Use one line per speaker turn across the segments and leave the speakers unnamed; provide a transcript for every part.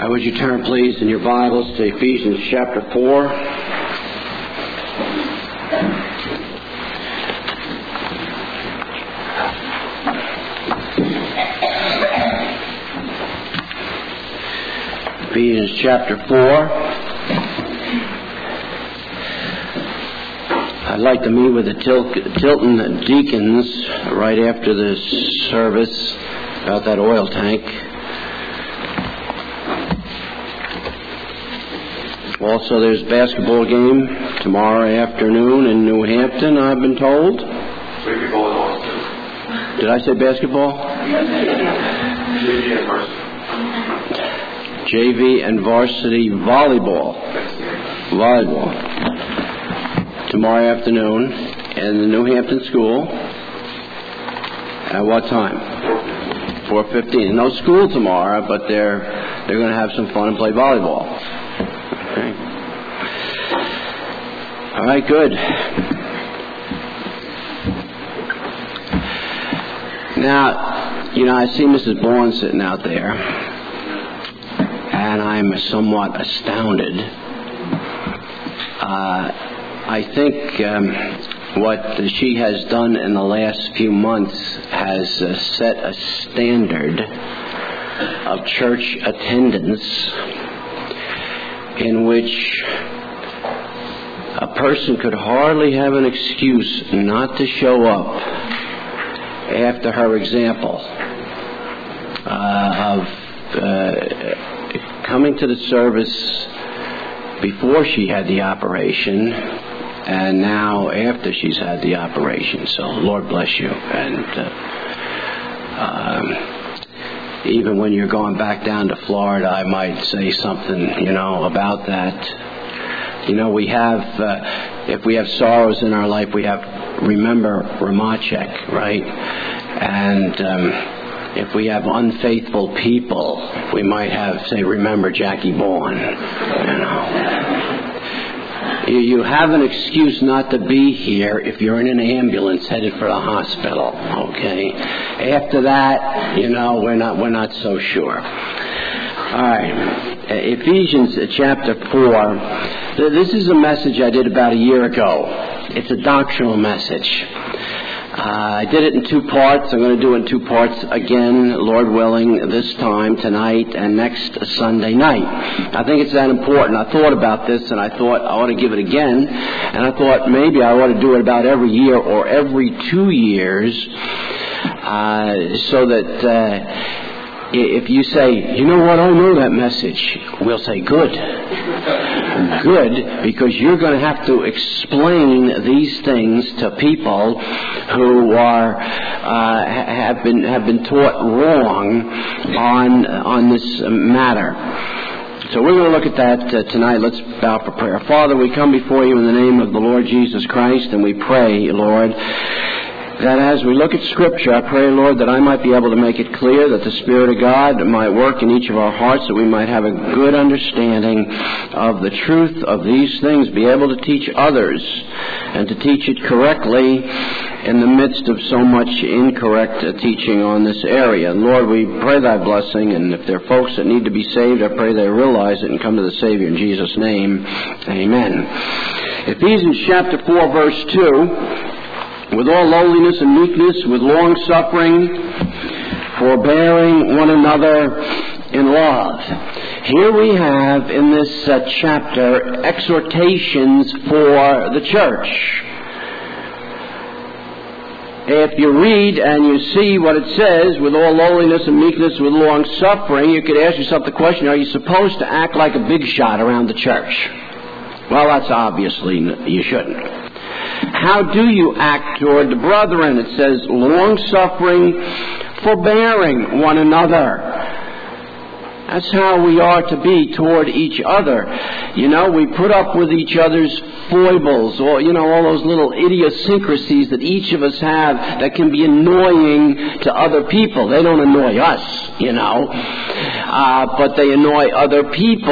Would you turn, please, in your Bibles to Ephesians chapter 4. Ephesians chapter 4. I'd like to meet with the Tilton deacons right after this service about that oil tank. Also, there's a basketball game tomorrow afternoon in New Hampton, I've been told. Did I say basketball? JV and varsity volleyball. Tomorrow afternoon in the New Hampton school. At what time? 4:15. No school tomorrow, but they're going to have some fun and play volleyball. Okay. All right, good. Now, I see Mrs. Bourne sitting out there, and I'm somewhat astounded. I think what she has done in the last few months has set a standard of church attendance in which a person could hardly have an excuse not to show up after her example of coming to the service before she had the operation and now after she's had the operation. So Lord bless you. And even when you're going back down to Florida, I might say something, about that. We have, if we have sorrows in our life, we have remember Ramachek, right? And if we have unfaithful people, we might have, say, remember Jackie Bourne, You have an excuse not to be here if you're in an ambulance headed for the hospital, okay? After that, we're not so sure. All right. Ephesians chapter 4. This is a message I did about a year ago. It's a doctrinal message. I did it in two parts. I'm going to do it in two parts again, Lord willing, this time, tonight, and next Sunday night. I think it's that important. I thought about this, and I thought I ought to give it again. And I thought maybe I ought to do it about every year or every 2 years, so that if you say, you know what, I know that message, we'll say, good. Good, because you're going to have to explain these things to people who are have been taught wrong on this matter. So we're going to look at that tonight. Let's bow for prayer. Father, we come before you in the name of the Lord Jesus Christ, and we pray, Lord, that as we look at Scripture, I pray, Lord, that I might be able to make it clear that the Spirit of God might work in each of our hearts, that we might have a good understanding of the truth of these things, be able to teach others, and to teach it correctly in the midst of so much incorrect teaching on this area. And Lord, we pray thy blessing, and if there are folks that need to be saved, I pray they realize it and come to the Savior in Jesus' name. Amen. Ephesians chapter 4, verse 2. With all lowliness and meekness, with long suffering, forbearing one another in love. Here we have in this chapter exhortations for the church. If you read and you see what it says, with all lowliness and meekness, with long suffering, you could ask yourself the question, are you supposed to act like a big shot around the church? Well, that's obviously you shouldn't. How do you act toward the brethren? It says, long-suffering, forbearing one another. That's how we are to be toward each other. We put up with each other's foibles, or, all those little idiosyncrasies that each of us have that can be annoying to other people. They don't annoy us, but they annoy other people.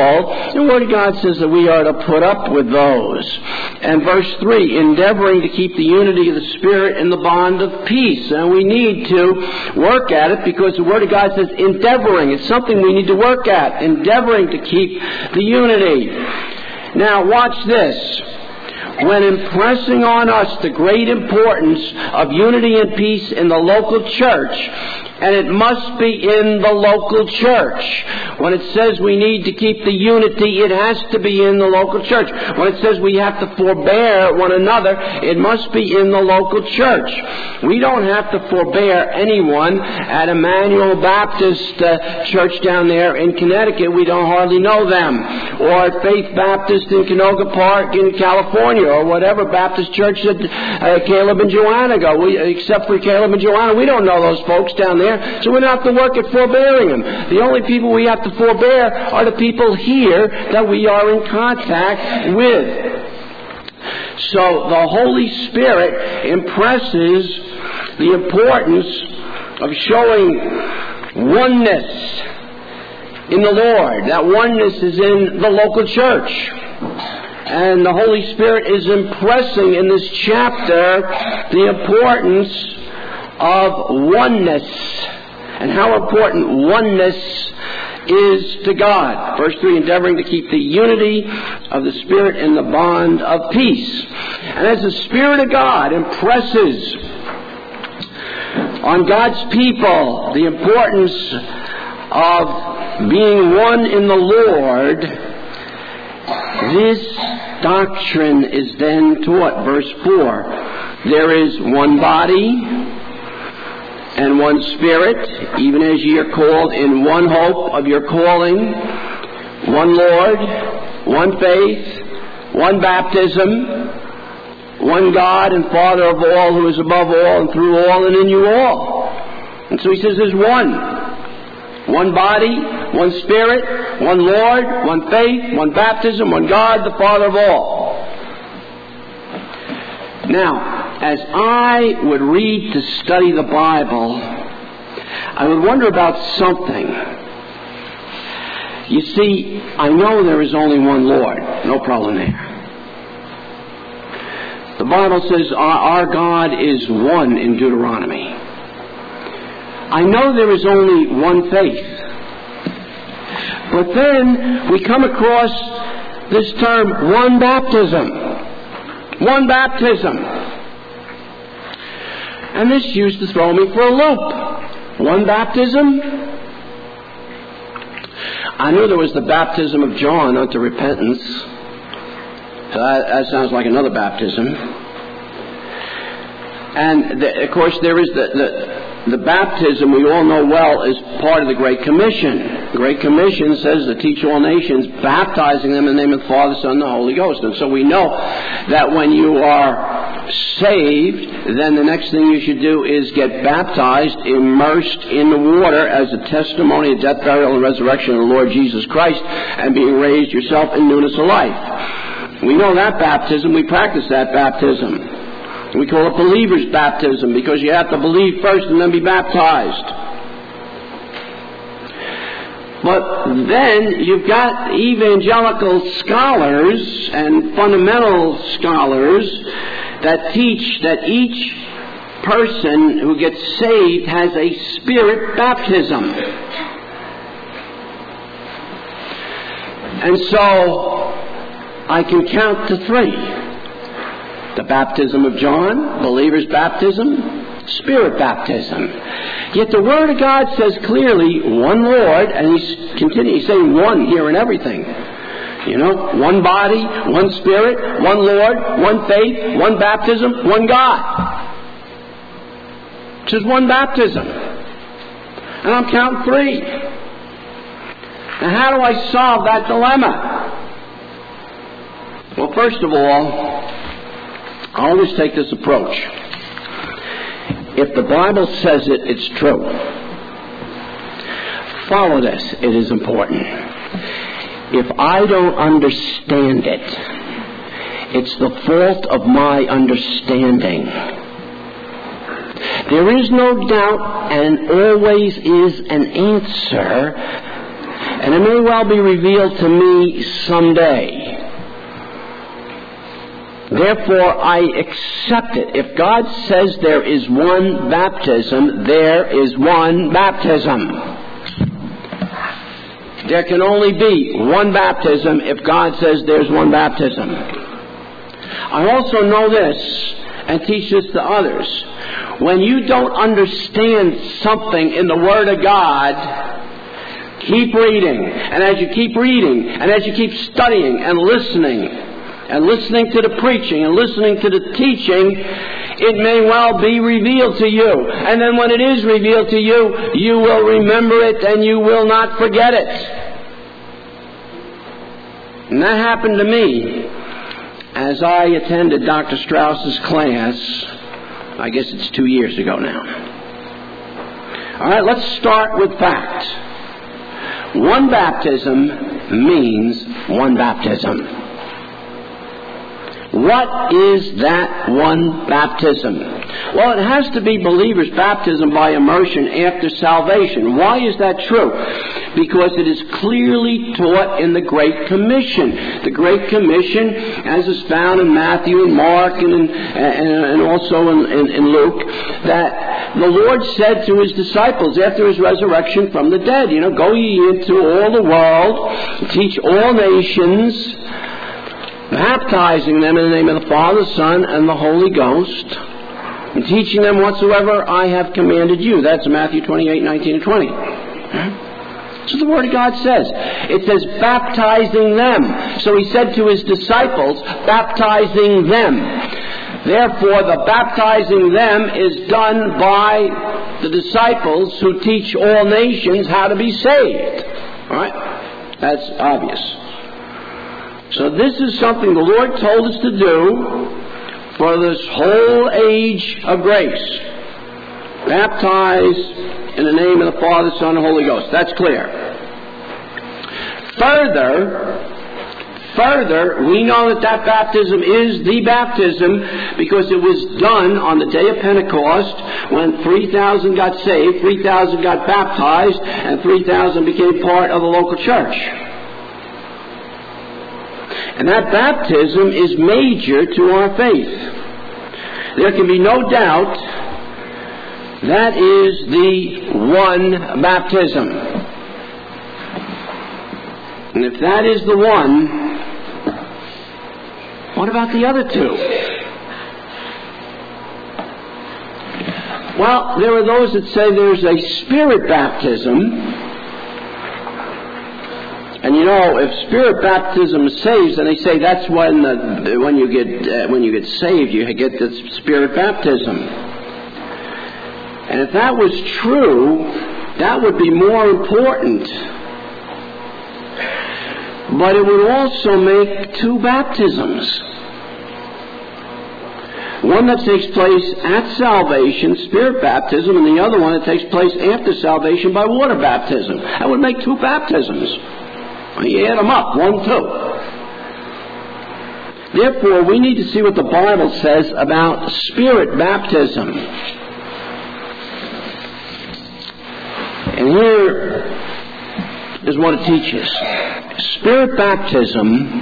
The Word of God says that we are to put up with those. And verse 3, endeavoring to keep the unity of the Spirit in the bond of peace. And we need to work at it because the Word of God says endeavoring. It's something we need to work at. Endeavoring to keep the unity. Now watch this. When impressing on us the great importance of unity and peace in the local church, and it must be in the local church. When it says we need to keep the unity, it has to be in the local church. When it says we have to forbear one another, it must be in the local church. We don't have to forbear anyone at Emmanuel Baptist Church down there in Connecticut. We don't hardly know them. Or at Faith Baptist in Canoga Park in California, or whatever Baptist church that Caleb and Joanna go. Except for Caleb and Joanna, we don't know those folks down there. So we don't have to work at forbearing them. The only people we have to forbear are the people here that we are in contact with. So the Holy Spirit impresses the importance of showing oneness in the Lord. That oneness is in the local church. And the Holy Spirit is impressing in this chapter the importance of oneness and how important oneness is to God. Verse 3, endeavoring to keep the unity of the Spirit in the bond of peace. And as the Spirit of God impresses on God's people the importance of being one in the Lord, this doctrine is then taught. Verse 4, there is one body and one Spirit, even as ye are called in one hope of your calling, one Lord, one faith, one baptism, one God and Father of all, who is above all and through all and in you all. And so he says there's one. One body, one Spirit, one Lord, one faith, one baptism, one God, the Father of all. Now, as I would read to study the Bible, I would wonder about something. You see, I know there is only one Lord. No problem there. The Bible says our God is one in Deuteronomy. I know there is only one faith. But then we come across this term, one baptism. One baptism. And this used to throw me for a loop. One baptism? I knew there was the baptism of John unto repentance. So that sounds like another baptism. And of course there is the baptism we all know well is part of the Great Commission. The Great Commission says to teach all nations, baptizing them in the name of the Father, Son, and the Holy Ghost. And so we know that when you are saved, then the next thing you should do is get baptized, immersed in the water as a testimony of death, burial, and resurrection of the Lord Jesus Christ, and being raised yourself in newness of life. We know that baptism. We practice that baptism. We call it believer's baptism because you have to believe first and then be baptized. But then you've got evangelical scholars and fundamental scholars that teach that each person who gets saved has a spirit baptism. And so I can count to 3. The baptism of John, believer's baptism, spirit baptism. Yet the Word of God says clearly, one Lord, and he's continuing saying one here in everything. You know, one body, one Spirit, one Lord, one faith, one baptism, one God. It says one baptism. And I'm counting 3. Now how do I solve that dilemma? Well, first of all, I always take this approach. If the Bible says it, it's true. Follow this. It is important. If I don't understand it, it's the fault of my understanding. There is no doubt and always is an answer And it may well be revealed to me someday. Therefore, I accept it. If God says there is one baptism, there is one baptism. There can only be one baptism if God says there's one baptism. I also know this, and teach this to others. When you don't understand something in the Word of God, keep reading. And as you keep reading, and as you keep studying and listening to the preaching and listening to the teaching, it may well be revealed to you. And then when it is revealed to you, you will remember it and you will not forget it. And that happened to me as I attended Dr. Strauss's class. I guess it's 2 years ago now. All right, let's start with fact. One baptism means one baptism. What is that one baptism? Well, it has to be believers' baptism by immersion after salvation. Why is that true? Because it is clearly taught in the Great Commission. The Great Commission, as is found in Matthew and Mark and also in Luke, that the Lord said to His disciples after His resurrection from the dead, go ye into all the world, teach all nations, baptizing them in the name of the Father, Son, and the Holy Ghost, and teaching them whatsoever I have commanded you. That's Matthew 28, 19 and 20. That's what the Word of God says. It says baptizing them. So He said to His disciples, baptizing them. Therefore, the baptizing them is done by the disciples who teach all nations how to be saved. All right? That's obvious. So this is something the Lord told us to do for this whole age of grace. Baptize in the name of the Father, Son, and Holy Ghost. That's clear. Further, we know that baptism is the baptism because it was done on the day of Pentecost when 3,000 got saved, 3,000 got baptized, and 3,000 became part of the local church. And that baptism is major to our faith. There can be no doubt that is the one baptism. And if that is the one, what about the other two? Well, there are those that say there's a spirit baptism. And if spirit baptism saves, then they say that's when you get saved, you get the spirit baptism. And if that was true, that would be more important. But it would also make two baptisms. One that takes place at salvation, spirit baptism, and the other one that takes place after salvation by water baptism. That would make two baptisms. You add them up, 1, 2. Therefore, we need to see what the Bible says about spirit baptism. And here is what it teaches. Spirit baptism,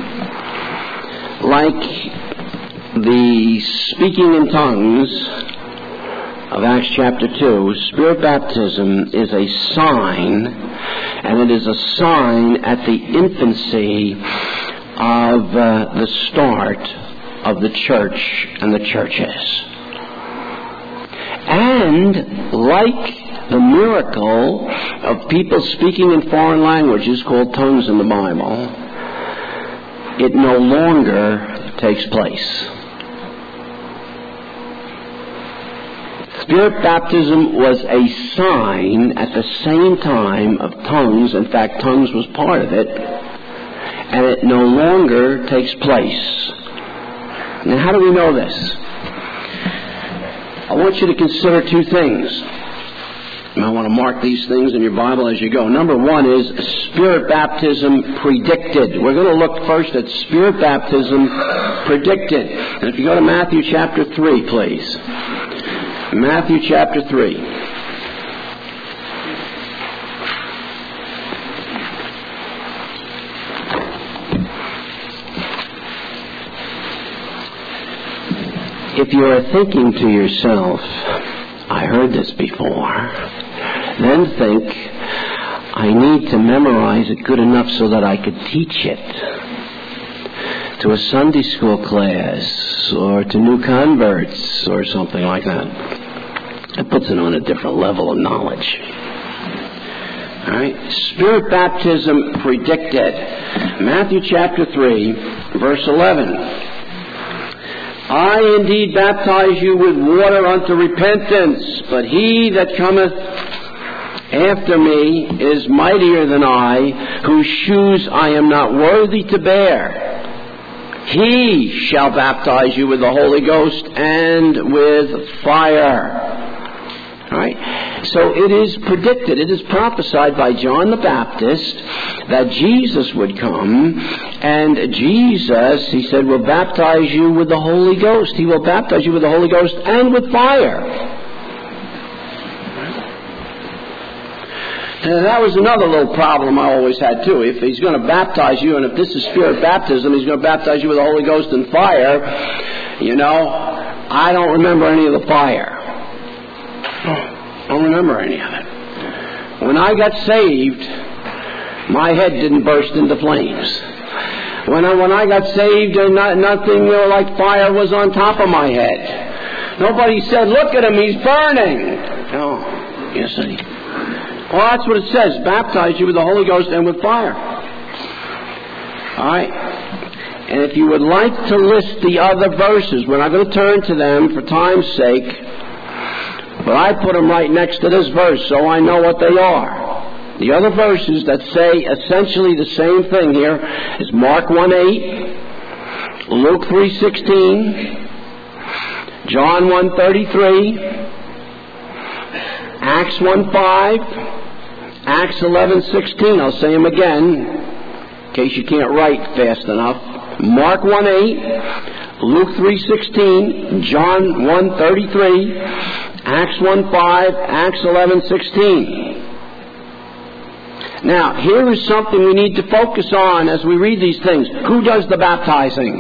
like the speaking in tongues of Acts chapter 2, spirit baptism is a sign, and it is a sign at the infancy of the start of the church and the churches. And like the miracle of people speaking in foreign languages called tongues in the Bible, it no longer takes place. Spirit baptism was a sign at the same time of tongues. In fact, tongues was part of it. And it no longer takes place. Now, how do we know this? I want you to consider two things. You might want to mark these things in your Bible as you go. Number one is spirit baptism predicted. We're going to look first at spirit baptism predicted. And if you go to Matthew chapter 3, please. Matthew chapter 3. If you are thinking to yourself, I heard this before, then think, I need to memorize it good enough so that I could teach it to a Sunday school class or to new converts or something like that. It puts it on a different level of knowledge. All right? Spirit baptism predicted. Matthew chapter 3, verse 11. I indeed baptize you with water unto repentance, but he that cometh after me is mightier than I, whose shoes I am not worthy to bear. He shall baptize you with the Holy Ghost and with fire. All right? So it is predicted, it is prophesied by John the Baptist that Jesus would come, and Jesus, he said, will baptize you with the Holy Ghost. He will baptize you with the Holy Ghost and with fire. And that was another little problem I always had too. If he's going to baptize you, and if this is spirit baptism, he's going to baptize you with the Holy Ghost and fire, I don't remember any of the fire. I don't remember any of it. When I got saved, my head didn't burst into flames. When I got saved, nothing like fire was on top of my head. Nobody said, look at him, he's burning. Oh, yes, honey. Well, that's what it says. Baptize you with the Holy Ghost and with fire. All right? And if you would like to list the other verses, we're not going to turn to them for time's sake, but I put them right next to this verse so I know what they are. The other verses that say essentially the same thing here is Mark 1:8, Luke 3:16, John 1:33, Acts 1:5, Acts 11:16. I'll say them again in case you can't write fast enough. Mark 1:8, Luke 3:16, John 1:33, Acts 1:5, Acts 11:16. Now, here is something we need to focus on as we read these things. Who does the baptizing?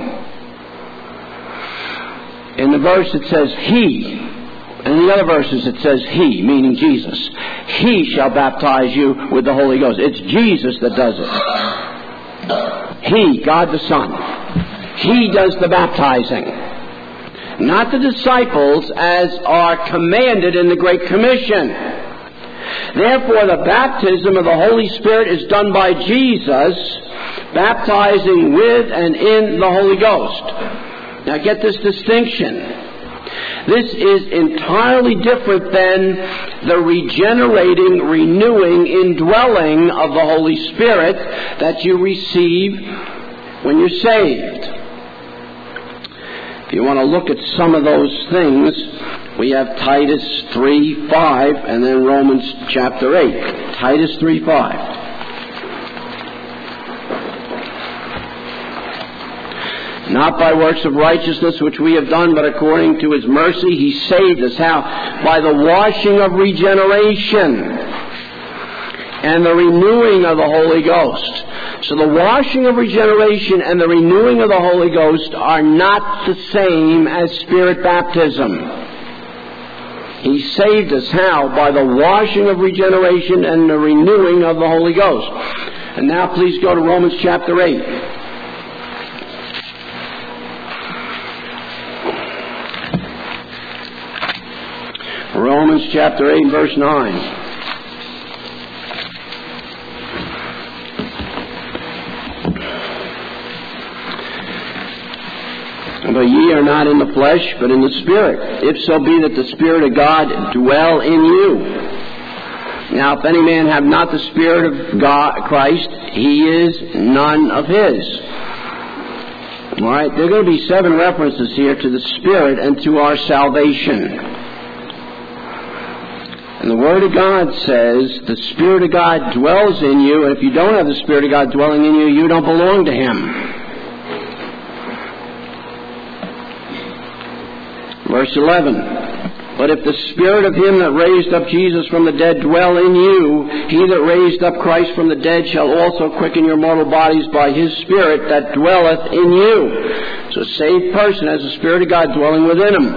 In the verse it says He. And in the other verses it says He, meaning Jesus. He shall baptize you with the Holy Ghost. It's Jesus that does it. He, God the Son. He does the baptizing. Not the disciples as are commanded in the Great Commission. Therefore, the baptism of the Holy Spirit is done by Jesus, baptizing with and in the Holy Ghost. Now get this distinction. This is entirely different than the regenerating, renewing, indwelling of the Holy Spirit that you receive when you're saved. If you want to look at some of those things, we have Titus 3:5 and then Romans chapter 8. Titus 3:5. Not by works of righteousness which we have done, but according to His mercy He saved us. How? By the washing of regeneration and the renewing of the Holy Ghost. So the washing of regeneration and the renewing of the Holy Ghost are not the same as Spirit baptism. He saved us. How? By the washing of regeneration and the renewing of the Holy Ghost. And now please go to Romans chapter 8. Romans chapter 8, verse 9. But ye are not in the flesh, but in the Spirit, if so be that the Spirit of God dwell in you. Now, if any man have not the Spirit of God, Christ, he is none of His. All right, there are going to be 7 references here to the Spirit and to our salvation. And the Word of God says the Spirit of God dwells in you, and if you don't have the Spirit of God dwelling in you, you don't belong to Him. Verse 11. But if the Spirit of him that raised up Jesus from the dead dwell in you, he that raised up Christ from the dead shall also quicken your mortal bodies by his Spirit that dwelleth in you. So a saved person has the Spirit of God dwelling within him.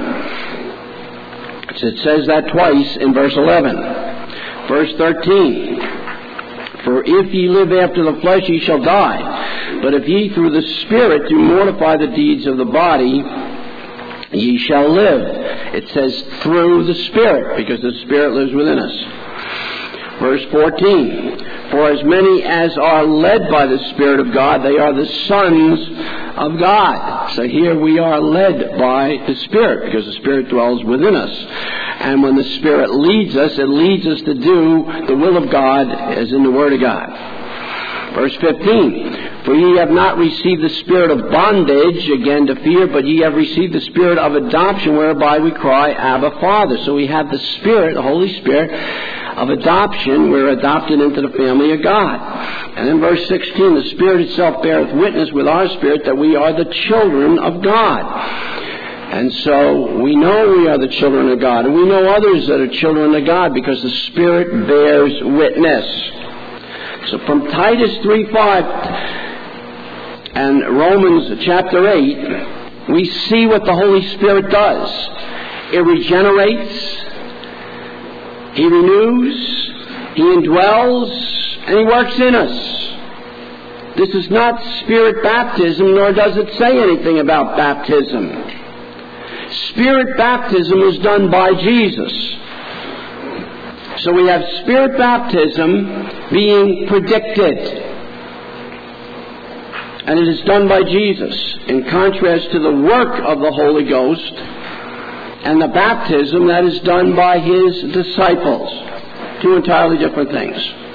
It says that twice in verse 11. Verse 13. For if ye live after the flesh, ye shall die. But if ye through the Spirit do mortify the deeds of the body, ye shall live. It says through the Spirit, because the Spirit lives within us. Verse 14. For as many as are led by the Spirit of God, they are the sons of God. So here we are led by the Spirit, because the Spirit dwells within us. And when the Spirit leads us, it leads us to do the will of God as in the Word of God. Verse 15. For ye have not received the spirit of bondage, again to fear, but ye have received the Spirit of adoption, whereby we cry, Abba, Father. So we have the Spirit, the Holy Spirit, of adoption. We're adopted into the family of God. And in verse 16, the Spirit itself beareth witness with our spirit that we are the children of God. And so we know we are the children of God. And we know others that are children of God because the Spirit bears witness. So from Titus 3:5 and Romans chapter 8, we see what the Holy Spirit does. It regenerates, He renews, He indwells, and He works in us. This is not Spirit baptism, nor does it say anything about baptism. Spirit baptism was done by Jesus. So we have Spirit baptism being predicted. And it is done by Jesus, in contrast to the work of the Holy Ghost and the baptism that is done by His disciples. Two entirely different things.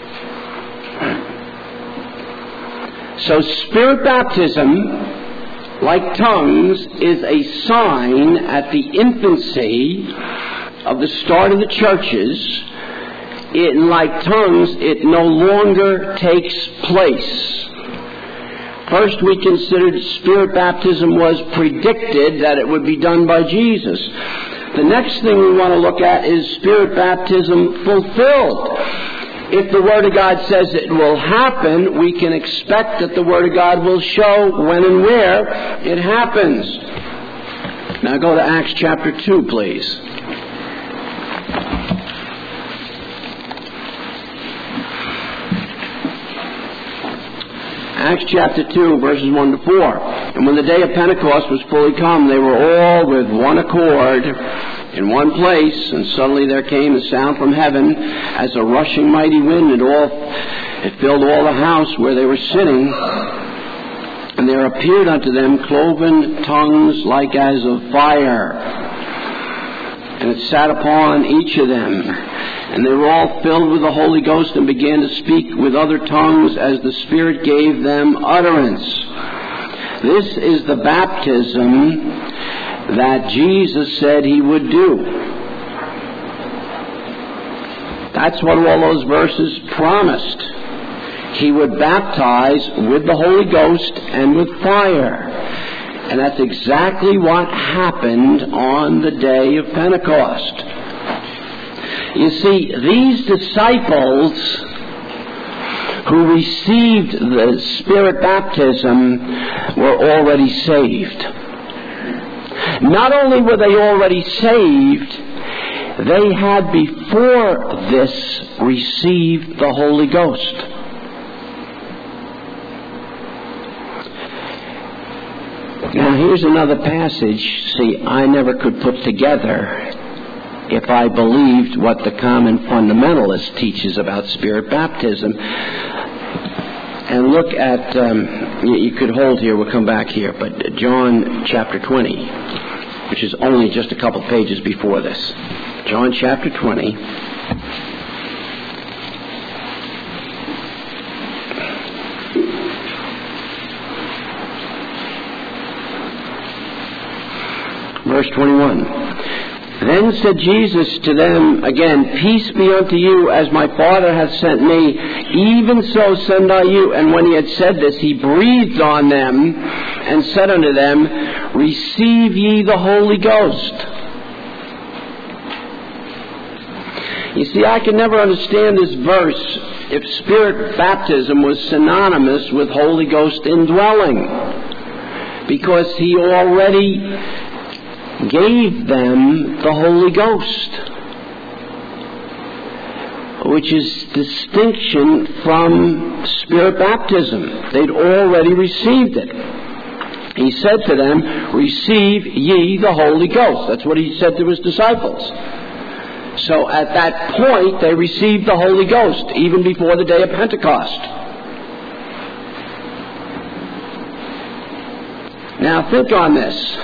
So Spirit baptism, like tongues, is a sign at the infancy of the start of the churches. Like tongues, it no longer takes place. First, we considered Spirit baptism was predicted, that it would be done by Jesus. The next thing we want to look at is Spirit baptism fulfilled. If the Word of God says it will happen, we can expect that the Word of God will show when and where it happens. Now go to Acts chapter 2, please. Acts chapter 2, verses 1 to 4. And when the day of Pentecost was fully come, they were all with one accord in one place, and suddenly there came a sound from heaven as a rushing mighty wind, and it filled all the house where they were sitting. And there appeared unto them cloven tongues like as of fire, and it sat upon each of them. And they were all filled with the Holy Ghost and began to speak with other tongues as the Spirit gave them utterance. This is the baptism that Jesus said He would do. That's what all those verses promised. He would baptize with the Holy Ghost and with fire. And that's exactly what happened on the day of Pentecost. You see, these disciples who received the Spirit baptism were already saved. Not only were they already saved, they had before this received the Holy Ghost. Now here's another passage, see, I never could put together if I believed what the common fundamentalist teaches about Spirit baptism. And look at, you could hold here, we'll come back here, but John chapter 20, which is only just a couple pages before this. John chapter 20. Verse 21. Then said Jesus to them again, Peace be unto you, as my Father hath sent me, even so send I you. And when He had said this, He breathed on them and said unto them, Receive ye the Holy Ghost. You see, I could never understand this verse if Spirit baptism was synonymous with Holy Ghost indwelling, because He already gave them the Holy Ghost, which is distinction from Spirit baptism. They'd already received it. He said to them, "Receive ye the Holy Ghost." That's what He said to His disciples. So at that point, they received the Holy Ghost, even before the day of Pentecost. Now think on this.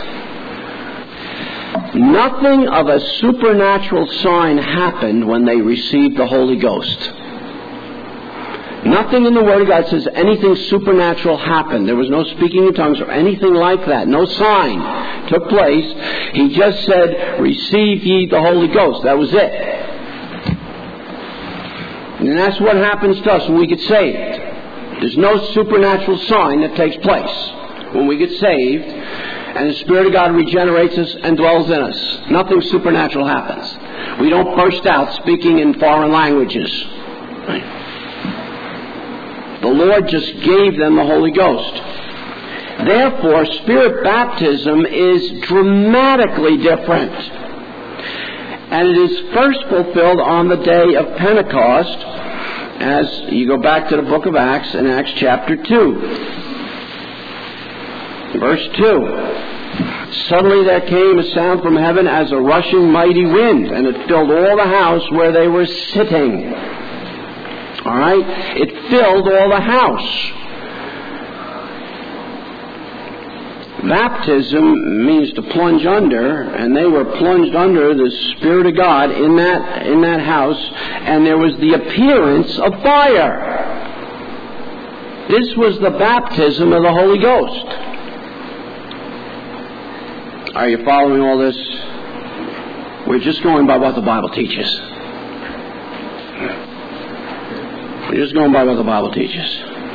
Nothing of a supernatural sign happened when they received the Holy Ghost. Nothing in the Word of God says anything supernatural happened. There was no speaking in tongues or anything like that. No sign took place. He just said, "Receive ye the Holy Ghost." That was it. And that's what happens to us when we get saved. There's no supernatural sign that takes place when we get saved and the Spirit of God regenerates us and dwells in us. Nothing supernatural happens. We don't burst out speaking in foreign languages. Right? The Lord just gave them the Holy Ghost. Therefore, Spirit baptism is dramatically different. And it is first fulfilled on the day of Pentecost, as you go back to the book of Acts in Acts chapter 2. Verse 2. Suddenly there came a sound from heaven as a rushing mighty wind, and it filled all the house where they were sitting. All right? It filled all the house. Baptism means to plunge under, and they were plunged under the Spirit of God in that house, and there was the appearance of fire. This was the baptism of the Holy Ghost. Are you following all this? We're just going by what the Bible teaches. We're just going by what the Bible teaches.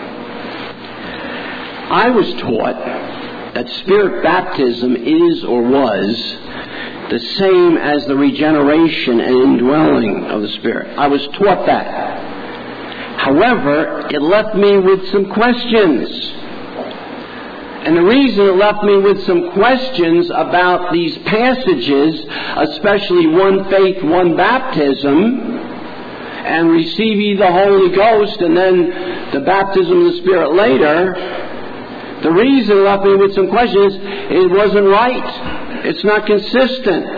I was taught that Spirit baptism is or was the same as the regeneration and indwelling of the Spirit. I was taught that. However, it left me with some questions. And the reason it left me with some questions about these passages, especially one faith, one baptism, and receive ye the Holy Ghost, and then the baptism of the Spirit later, the reason it left me with some questions, it wasn't right. It's not consistent.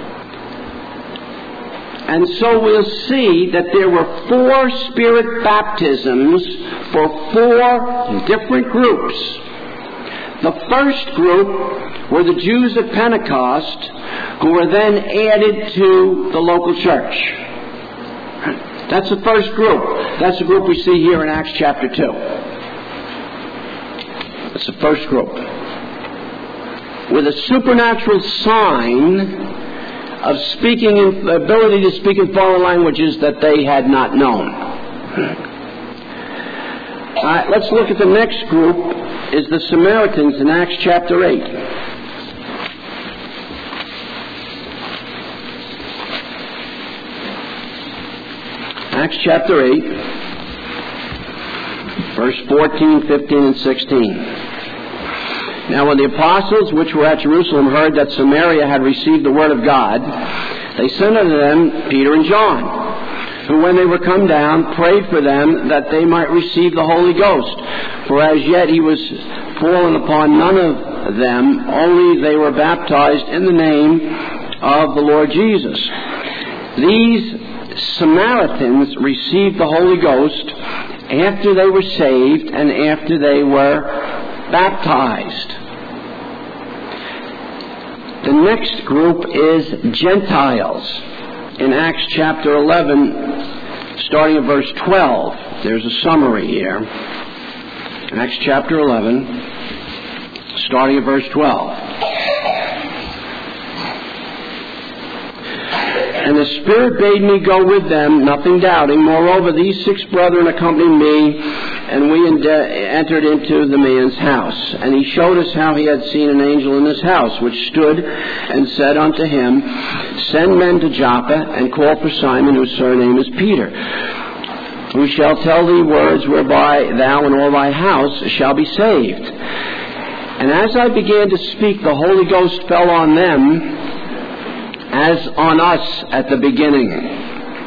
And so we'll see that there were 4 Spirit baptisms for 4 different groups. The first group were the Jews at Pentecost, who were then added to the local church. That's the first group. That's the group we see here in Acts chapter 2. That's the first group. With a supernatural sign of speaking, the ability to speak in foreign languages that they had not known. All right, let's look at the next group, is the Samaritans in Acts chapter 8. Acts chapter 8, verse 14, 15, and 16. Now when the apostles which were at Jerusalem heard that Samaria had received the word of God, they sent unto them Peter and John, who when they were come down prayed for them that they might receive the Holy Ghost. For as yet he was fallen upon none of them, only they were baptized in the name of the Lord Jesus. These Samaritans received the Holy Ghost after they were saved and after they were baptized. The next group is Gentiles. In Acts chapter 11, starting at verse 12, there's a summary here. Acts chapter 11, starting at verse 12. And the Spirit bade me go with them, nothing doubting. Moreover, these 6 brethren accompanied me, and we entered into the man's house. And he showed us how he had seen an angel in his house, which stood and said unto him, Send men to Joppa, and call for Simon, whose surname is Peter, who shall tell thee words whereby thou and all thy house shall be saved. And as I began to speak, the Holy Ghost fell on them as on us at the beginning.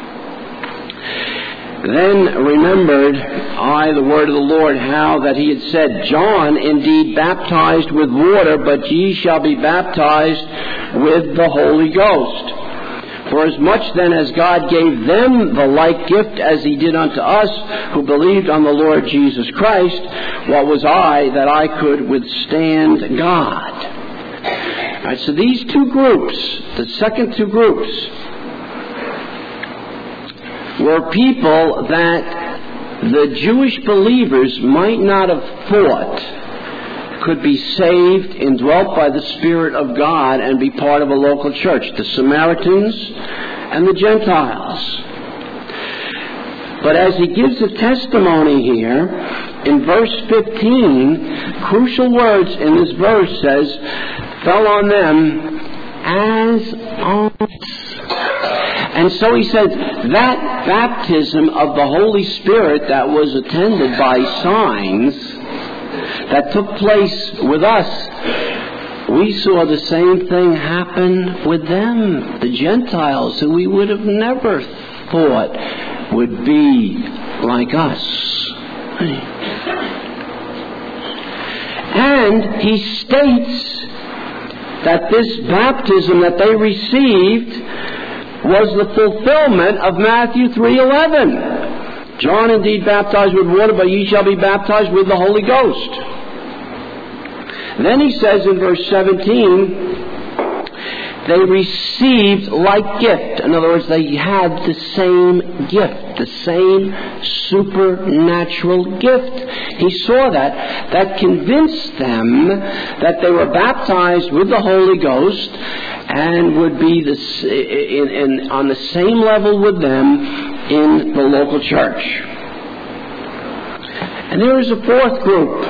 Then remembered I the word of the Lord, how that he had said, John indeed baptized with water, but ye shall be baptized with the Holy Ghost. For as much then as God gave them the like gift as he did unto us, who believed on the Lord Jesus Christ, what was I that I could withstand God? All right, so these two groups, the second two groups, were people that the Jewish believers might not have thought could be saved, indwelt by the Spirit of God, and be part of a local church. The Samaritans and the Gentiles. But as he gives a testimony here, in verse 15, crucial words in this verse says, fell on them as on us. And so he said, that baptism of the Holy Spirit that was attended by signs that took place with us, we saw the same thing happen with them, the Gentiles, who we would have never thought would be like us. And he states that this baptism that they received was the fulfillment of Matthew 3:11. John indeed baptized with water, but ye shall be baptized with the Holy Ghost. And then he says in verse 17, they received like gift. In other words, they had the same gift, the same supernatural gift. He saw that. That convinced them that they were baptized with the Holy Ghost and would be on the same level with them in the local church. And there is a fourth group.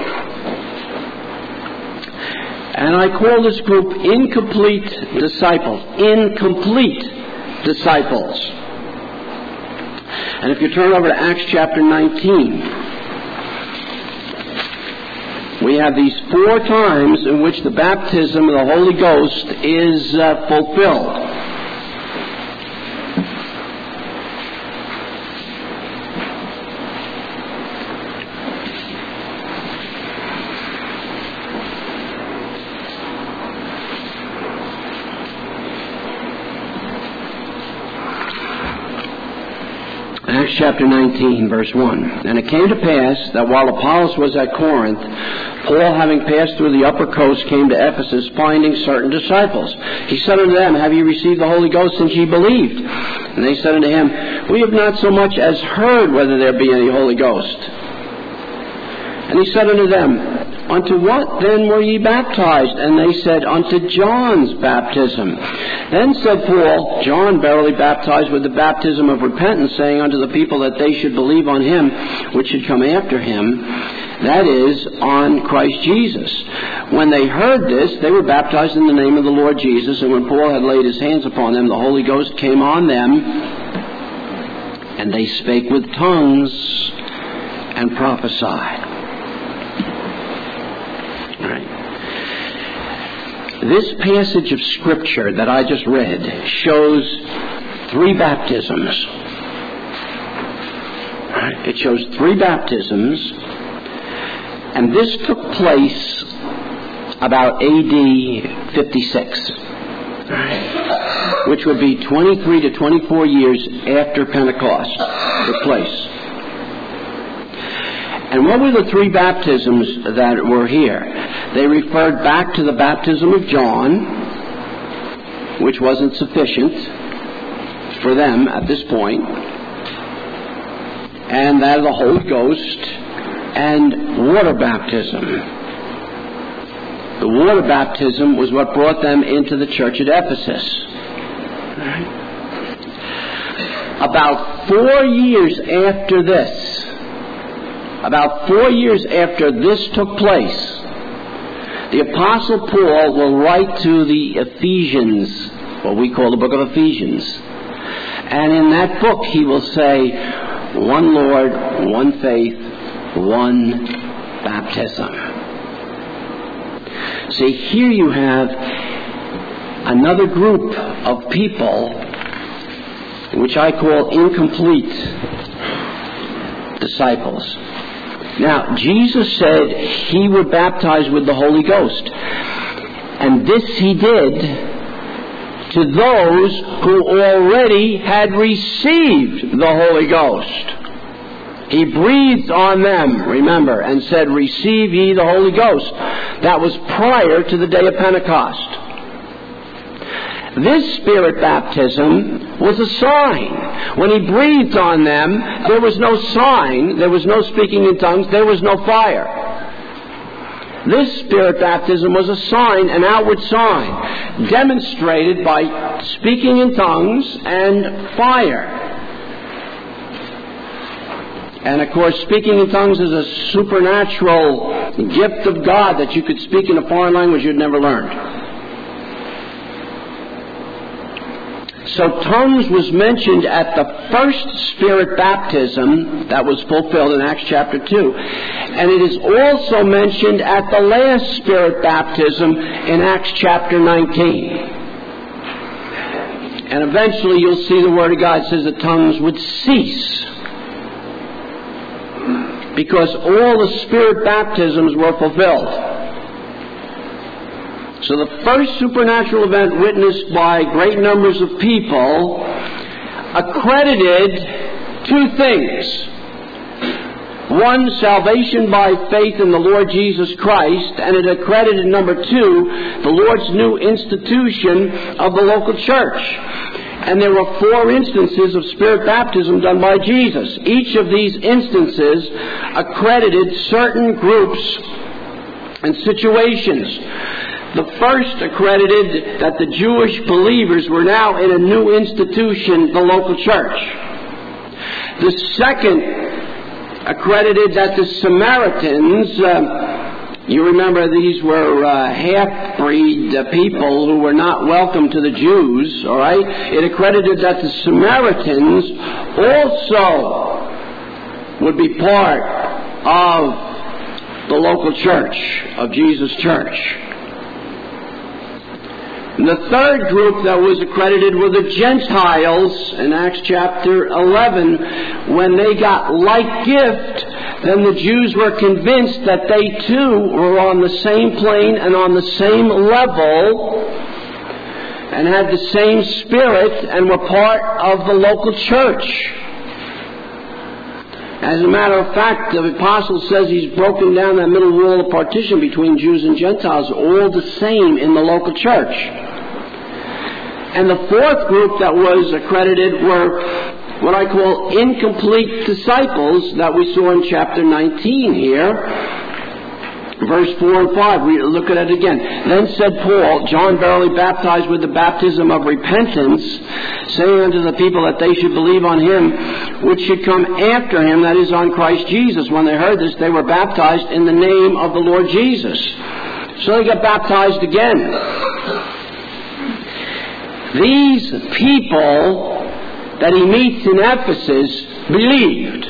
And I call this group incomplete disciples. Incomplete disciples. And if you turn over to Acts chapter 19, we have these 4 times in which the baptism of the Holy Ghost is fulfilled. Acts chapter 19, verse 1. And it came to pass that while Apollos was at Corinth, Paul, having passed through the upper coast, came to Ephesus, finding certain disciples. He said unto them, Have ye received the Holy Ghost since ye believed? And they said unto him, We have not so much as heard whether there be any Holy Ghost. And he said unto them, Unto what then were ye baptized? And they said, Unto John's baptism. Then said Paul, John verily baptized with the baptism of repentance, saying unto the people that they should believe on him which should come after him, that is, on Christ Jesus. When they heard this, they were baptized in the name of the Lord Jesus. And when Paul had laid his hands upon them, the Holy Ghost came on them, and they spake with tongues and prophesied. This passage of Scripture that I just read shows 3 baptisms. It shows 3 baptisms, and this took place about A.D. 56, which would be 23 to 24 years after Pentecost took place. And what were the 3 baptisms that were here? They referred back to the baptism of John, which wasn't sufficient for them at this point, and that of the Holy Ghost and water baptism. The water baptism was what brought them into the church at Ephesus. About 4 years after this, about 4 years after this took place, the Apostle Paul will write to the Ephesians, what we call the book of Ephesians. And in that book he will say, one Lord, one faith, one baptism. See, here you have another group of people which I call incomplete disciples. Now, Jesus said he would baptize with the Holy Ghost. And this he did to those who already had received the Holy Ghost. He breathed on them, remember, and said, receive ye the Holy Ghost. That was prior to the day of Pentecost. This Spirit baptism was a sign. When he breathed on them, there was no sign, there was no speaking in tongues, there was no fire. This Spirit baptism was a sign, an outward sign, demonstrated by speaking in tongues and fire. And of course, speaking in tongues is a supernatural gift of God that you could speak in a foreign language you'd never learned. So tongues was mentioned at the first Spirit baptism that was fulfilled in Acts chapter 2. And it is also mentioned at the last Spirit baptism in Acts chapter 19. And eventually you'll see the Word of God says that tongues would cease, because all the Spirit baptisms were fulfilled. So the first supernatural event witnessed by great numbers of people accredited two things. One, salvation by faith in the Lord Jesus Christ, and it accredited, number two, the Lord's new institution of the local church. And there were 4 instances of Spirit baptism done by Jesus. Each of these instances accredited certain groups and situations. The first accredited that the Jewish believers were now in a new institution, the local church. The second accredited that the Samaritans, you remember these were half-breed people who were not welcome to the Jews, all right? It accredited that the Samaritans also would be part of the local church, of Jesus' church. The third group that was accredited were the Gentiles in Acts chapter 11. When they got like gift, then the Jews were convinced that they too were on the same plane and on the same level and had the same spirit and were part of the local church. As a matter of fact, the apostle says he's broken down that middle wall of partition between Jews and Gentiles, all the same in the local church. And the fourth group that was accredited were what I call incomplete disciples that we saw in chapter 19 here, verse 4 and 5. We look at it again. Then said Paul, John verily baptized with the baptism of repentance, saying unto the people that they should believe on him which should come after him, that is, on Christ Jesus. When they heard this, they were baptized in the name of the Lord Jesus. So they got baptized again. These people that he meets in Ephesus believed,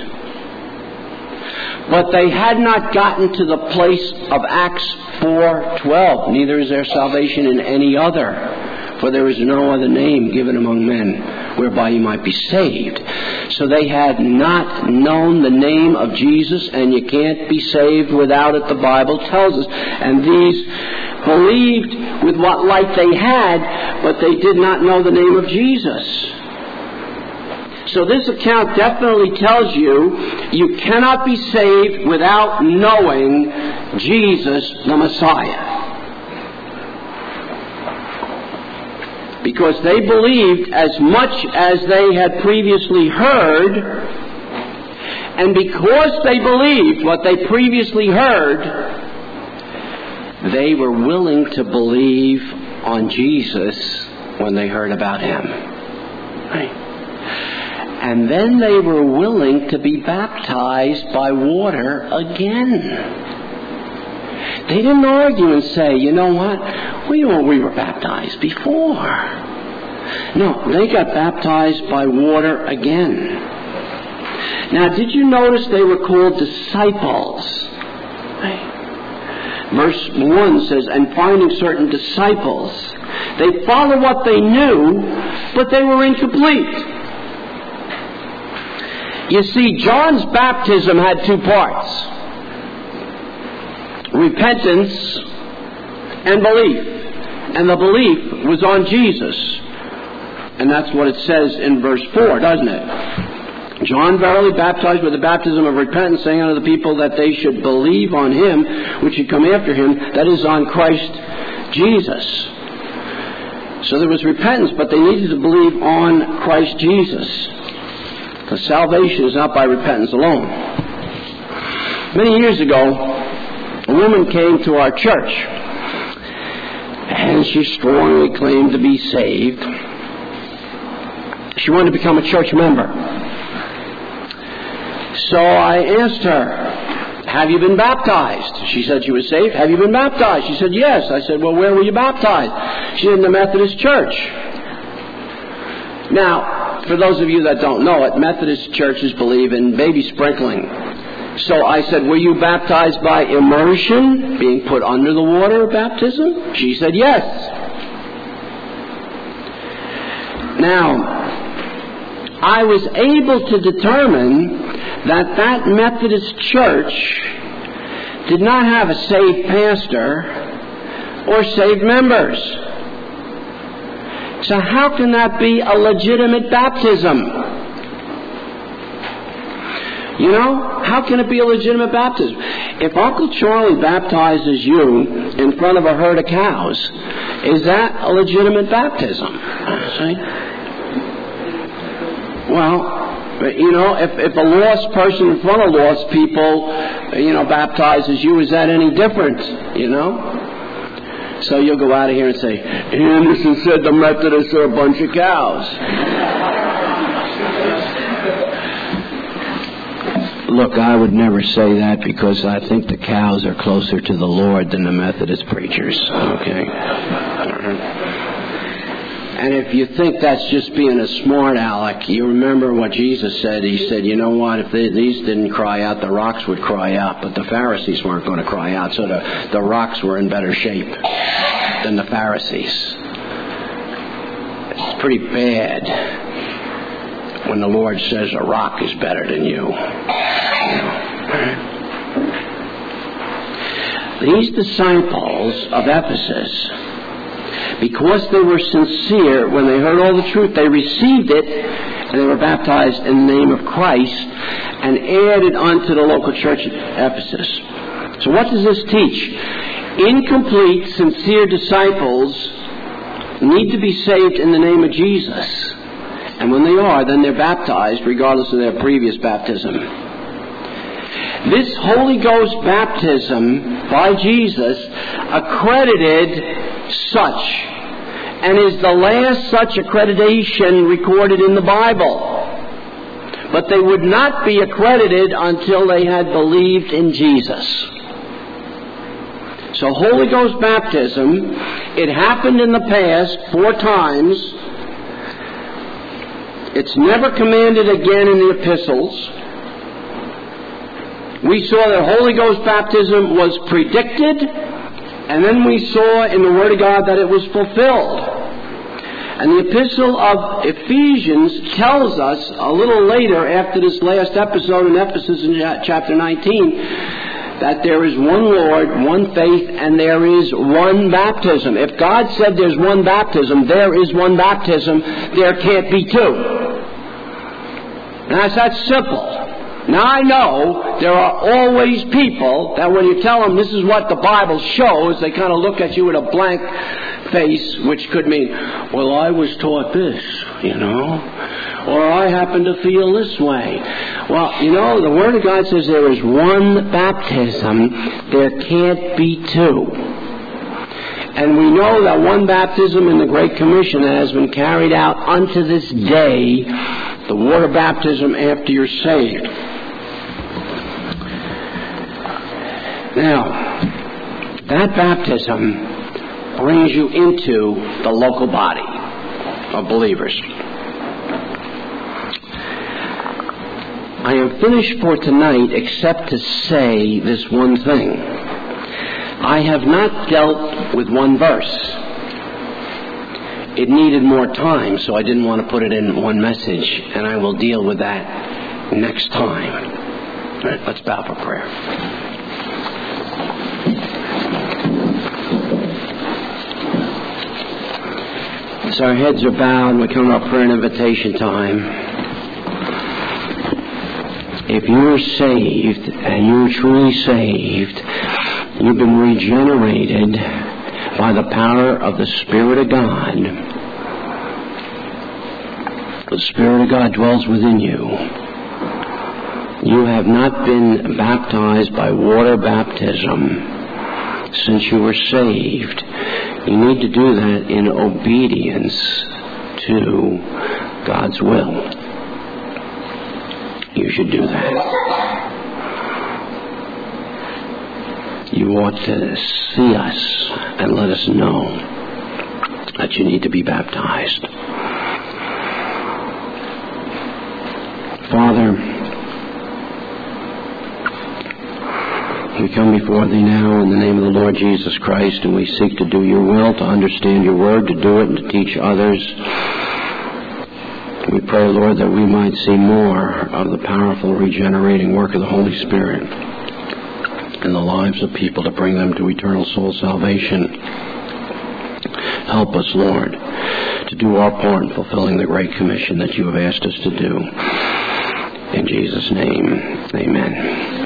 but they had not gotten to the place of Acts 4:12. Neither is there salvation in any other, for there is no other name given among men whereby you might be saved. So they had not known the name of Jesus, and you can't be saved without it, the Bible tells us. And these believed with what light they had, but they did not know the name of Jesus. So this account definitely tells you you cannot be saved without knowing Jesus the Messiah. Because they believed as much as they had previously heard, and because they believed what they previously heard, they were willing to believe on Jesus when they heard about him. Right? And then they were willing to be baptized by water again. They didn't argue and say, you know what, we were baptized before. No, they got baptized by water again. Now, did you notice they were called disciples? Verse 1 says, and finding certain disciples. They followed what they knew, but they were incomplete. You see, John's baptism had two parts: repentance and belief. And the belief was on Jesus. And that's what it says in verse 4, doesn't it? John verily baptized with the baptism of repentance, saying unto the people that they should believe on him which should come after him, that is, on Christ Jesus. So there was repentance, but they needed to believe on Christ Jesus. Because salvation is not by repentance alone. Many years ago, a woman came to our church, and she strongly claimed to be saved. She wanted to become a church member. So I asked her, have you been baptized? She said she was saved. Have you been baptized? She said, yes. I said, well, where were you baptized? She said, in the Methodist church. Now, for those of you that don't know it, Methodist churches believe in baby sprinkling. So I said, were you baptized by immersion, being put under the water baptism? She said, yes. Now, I was able to determine that Methodist church did not have a saved pastor or saved members. So how can that be a legitimate baptism? You know, how can it be a legitimate baptism? If Uncle Charlie baptizes you in front of a herd of cows, is that a legitimate baptism? See? Well, you know, if a lost person in front of lost people, baptizes you, is that any different, So you'll go out of here and say, Anderson said the Methodists are a bunch of cows. Look, I would never say that because I think the cows are closer to the Lord than the Methodist preachers, okay? And if you think that's just being a smart aleck, you remember what Jesus said. He said, you know what, if these didn't cry out, the rocks would cry out. But the Pharisees weren't going to cry out, so the rocks were in better shape than the Pharisees. It's pretty bad when the Lord says a rock is better than you. These disciples of Ephesus, because they were sincere, when they heard all the truth, they received it, and they were baptized in the name of Christ, and added unto the local church at Ephesus. So what does this teach? Incomplete, sincere disciples need to be saved in the name of Jesus. And when they are, then they're baptized, regardless of their previous baptism. This Holy Ghost baptism by Jesus accredited such, and is the last such accreditation recorded in the Bible. But they would not be accredited until they had believed in Jesus. So Holy Ghost baptism, it happened in the past 4 times. It's never commanded again in the epistles. We saw that Holy Ghost baptism was predicted, and then we saw in the Word of God that it was fulfilled. And the epistle of Ephesians tells us a little later, after this last episode in Ephesus in chapter 19, that there is one Lord, one faith, and there is one baptism. If God said there's one baptism, there is one baptism, there can't be 2. Now, it's that simple. Now, I know there are always people that when you tell them this is what the Bible shows, they kind of look at you with a blank face, which could mean, well, I was taught this, or I happen to feel this way. Well, the Word of God says there is one baptism, there can't be 2. And we know that one baptism in the Great Commission has been carried out unto this day. the water baptism after you're saved. Now, that baptism brings you into the local body of believers. I am finished for tonight except to say this one thing. I have not dealt with one verse. It needed more time, so I didn't want to put it in one message, and I will deal with that next time. All right, let's bow for prayer. So our heads are bowed, we come up prayer and invitation time. If you're saved, and you're truly saved, you've been regenerated by the power of the Spirit of God. The Spirit of God dwells within you. You have not been baptized by water baptism since you were saved. You need to do that in obedience to God's will. You should do that. You ought to see us and let us know that you need to be baptized. Father, we come before Thee now in the name of the Lord Jesus Christ, and we seek to do Your will, to understand Your Word, to do it and to teach others. We pray, Lord, that we might see more of the powerful regenerating work of the Holy Spirit in the lives of people to bring them to eternal soul salvation. Help us, Lord, to do our part in fulfilling the great commission that You have asked us to do. In Jesus' name, amen.